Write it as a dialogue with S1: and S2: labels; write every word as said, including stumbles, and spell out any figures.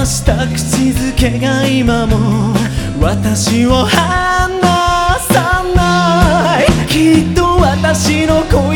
S1: した口づけが今も私を離さない。きっと私の声